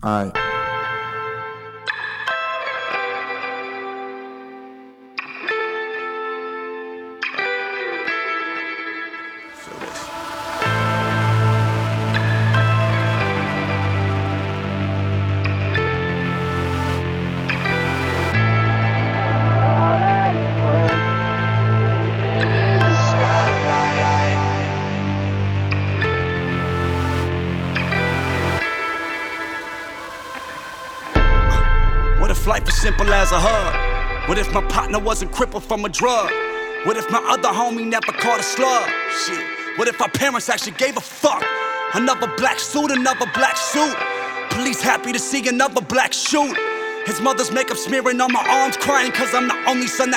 Alright. Feel this. What if life was simple as a hug? What if my partner wasn't crippled from a drug? What if my other homie never caught a slug? Shit. What if our parents actually gave a fuck? Another black suit, another black suit. Police happy to see another black shoot. His mother's makeup smearing on my arms, crying cause I'm the only son that